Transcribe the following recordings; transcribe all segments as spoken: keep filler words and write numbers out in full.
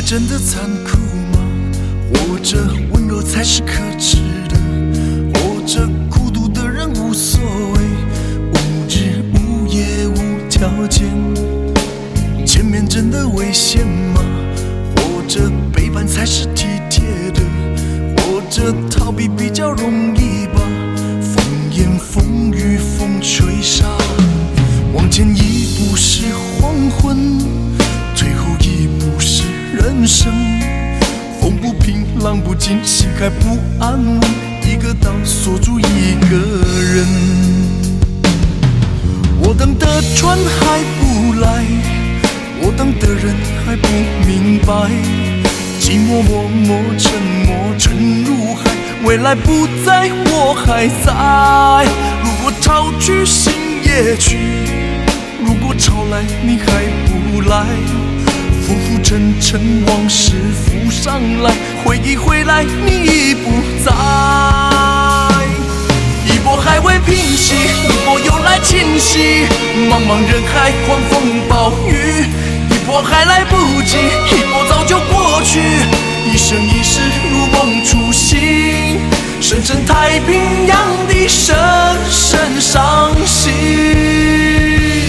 真的残酷吗？活着温柔才是可耻的，活着孤独的人无所谓，无日无夜无条件。见面真的危险吗？活着背叛才是体贴的，活着逃避比较容易吧。风言风语风吹沙，往前一步是黄昏，退后一步是人生。风不平浪不静，心还不安稳，一个岛锁住一个人。我等的船还不来，我等的人还不明白，寂寞默默沉默沉入海，未来不在我还在。如果潮去心也去，如果潮来你还不来，浮浮沉沉往事浮上来，回忆回来你已不在。一波还未平息，一波又来侵袭，茫茫人海狂风暴雨，一波还来不及，一波早就过去。一生一世如梦初醒，深深太平洋的深深伤心。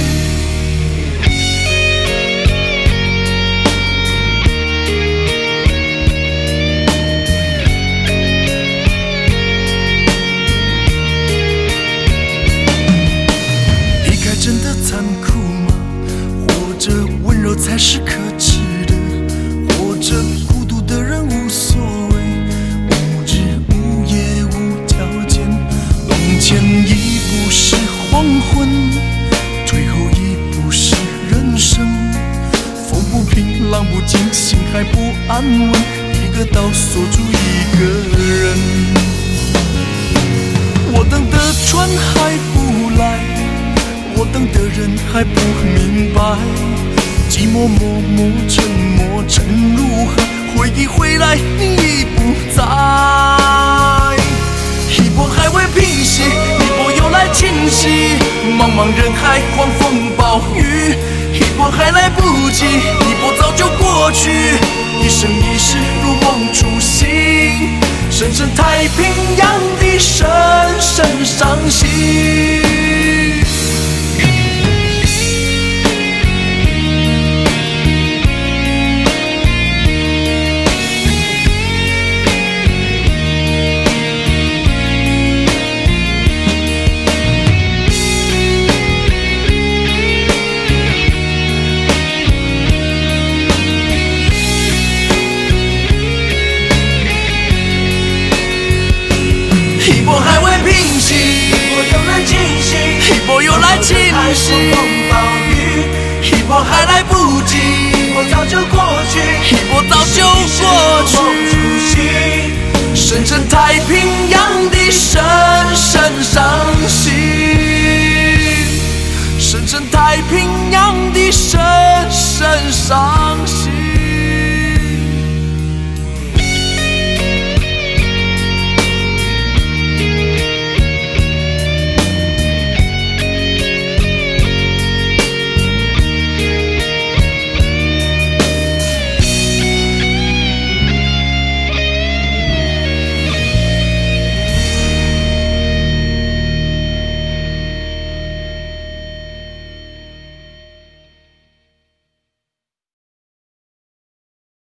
真的残酷吗？活着温柔才是可耻的，活着孤独的人无所谓，无日无夜无条件。往前一步是黄昏，退后一步是人生。风不平浪不静，心还不安稳，一个岛锁住一个人。我等的船还不来，我等的人还不明白，寂寞默默沉默沉入海，回忆回来你已不在。一波还未平息，一波又来侵袭，茫茫人海狂风暴雨，一波还来不及，一波早就过去。一生一世如梦初醒，深深太平洋的深深伤心。一波还未平息，一波又来侵袭，一波又来侵袭，一波还来不及，一波早就过去，一波早就过去。